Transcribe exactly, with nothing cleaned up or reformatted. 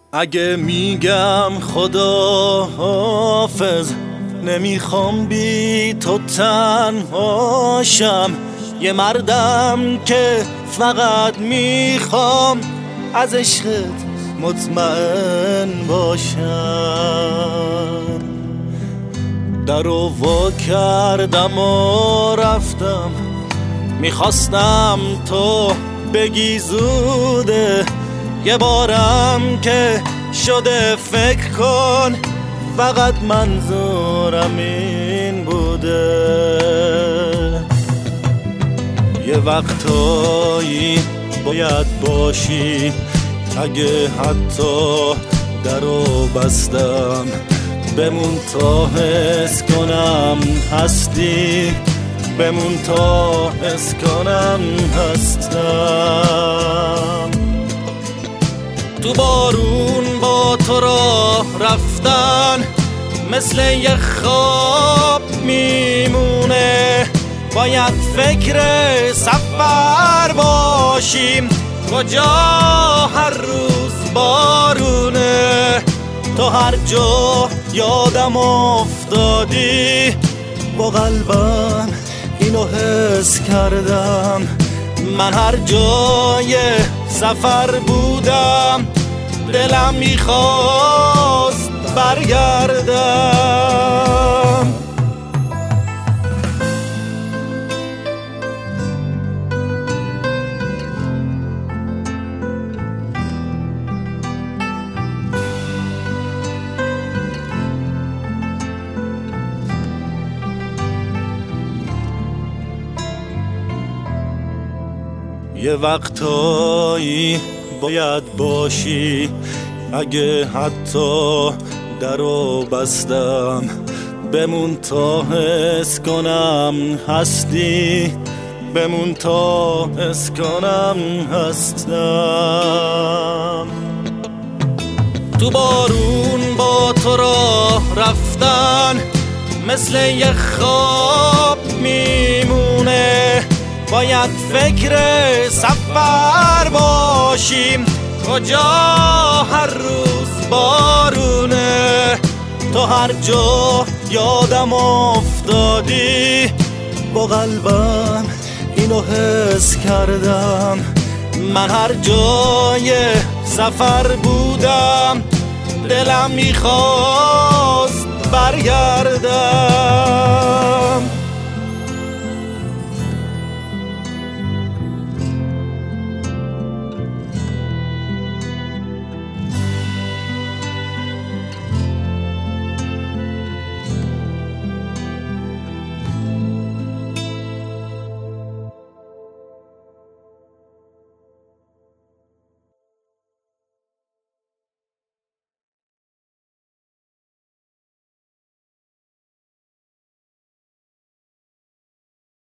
اگه میگم خدا حافظ، نمیخوام بی تو تنهاشم. یه مردم که فقط میخوام از عشقت مطمئن باشم. درو وا کردم و رفتم، میخواستم تو بگی زوده. یه بارم که شده فکر کن، فقط منظورم این بوده. یه وقتایی باید باشی، اگه حتی درو بستم، بمون تا حس کنم هستی، بمون تا حس کنم هستم. تو بارون با تو راه رفتن مثل یه خواب میمونه. باید فکر سفر باشیم، کجا هر روز بارونه. تو هر جا یادم افتادی، با قلبم اینو حس کردم. من هر جای سفر بودم، دلم میخواست برگردم. یه وقتایی باید باشی، اگه حتی درو بستم، بمون تا حس کنم هستی، بمون تا حس کنم هستم. تو بارون با تو راه رفتن مثل یه خواب میمونه. باید فکر سفر باشیم، کجا هر روز بارونه. تو هر جا یادم افتادی، با قلبم اینو حس کردم. من هر جای سفر بودم، دلم میخواد